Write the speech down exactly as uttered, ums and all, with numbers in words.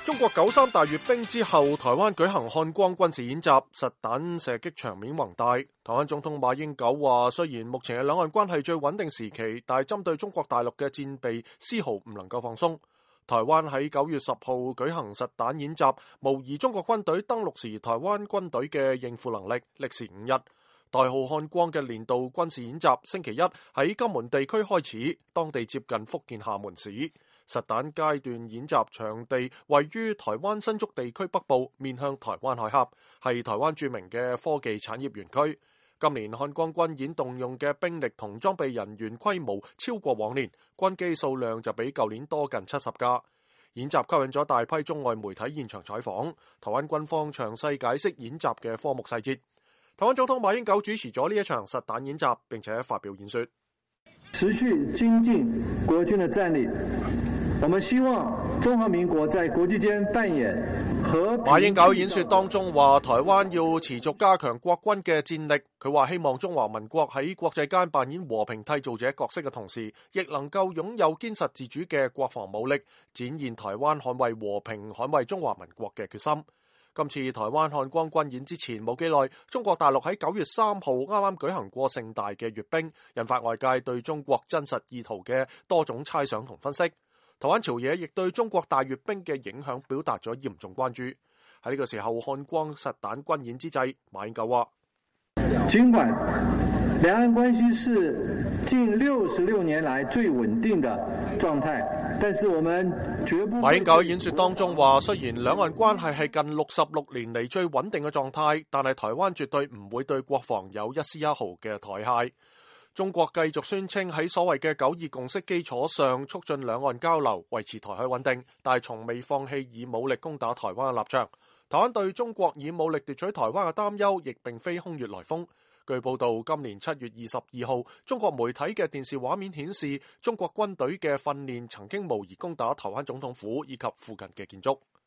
中國九三大閱兵之後，台灣舉行漢光軍事演習，實彈射擊場面宏大。台灣總統馬英九話，雖然目前係兩岸關係最穩定時期，但係針對中國大陸嘅戰備，絲毫唔能夠放鬆。台灣喺九月十號舉行實彈演習，模擬中國軍隊登陸時台灣軍隊嘅應付能力，歷時五日。代號漢光嘅年度軍事演習，星期一喺金門地區開始，當地接近福建廈門市。實彈階段演習場地位於台灣新竹地區北部，面向台灣海峽，係台灣著名嘅科技產業園區。今年漢光軍演動用嘅兵力同裝備人員規模超過往年，軍機數量就比舊年多近七十架。演習吸引咗大批中外媒體現場採訪，台灣軍方詳細解釋演習嘅科目細節。台灣總統馬英九主持咗呢一場實彈演習，並且發表演說， 持續精進國軍的戰力。我們希望中華民國在國際間扮演和平。馬英九演說當中話，台灣要持續加強國軍嘅戰力。佢話希望中華民國喺國際間扮演和平締造者角色嘅同時，亦能夠擁有堅實自主嘅國防武力，展現台灣捍衛和平、捍衛中華民國嘅決心。今次台灣漢光軍演之前冇幾耐，中國大陸喺九月三號啱啱舉行過盛大嘅閱兵，引發外界對中國真實意圖嘅多種猜想同分析。台灣朝野亦對中國大閱兵嘅影響表達咗嚴重關注。喺呢個時候，漢光實彈軍演之際，馬英九話： 儘管兩岸關係是近六十六年來最穩定的狀態，但是我們絕不。 馬英九喺演說當中話，雖然兩岸關係係近六十六年嚟最穩定嘅狀態，但係台灣絕對唔會對國防有一絲一毫嘅怠懈。中國繼續宣稱喺所謂嘅九二共識基礎上促進兩岸交流，維持台海穩定，但係從未放棄以武力攻打台灣嘅立場。台灣對中國以武力奪取台灣嘅擔憂亦並非空穴來風。據報道，今年七月二十二號，中國媒體嘅電視畫面顯示，中國軍隊嘅訓練曾經模擬攻打台灣總統府以及附近嘅建築。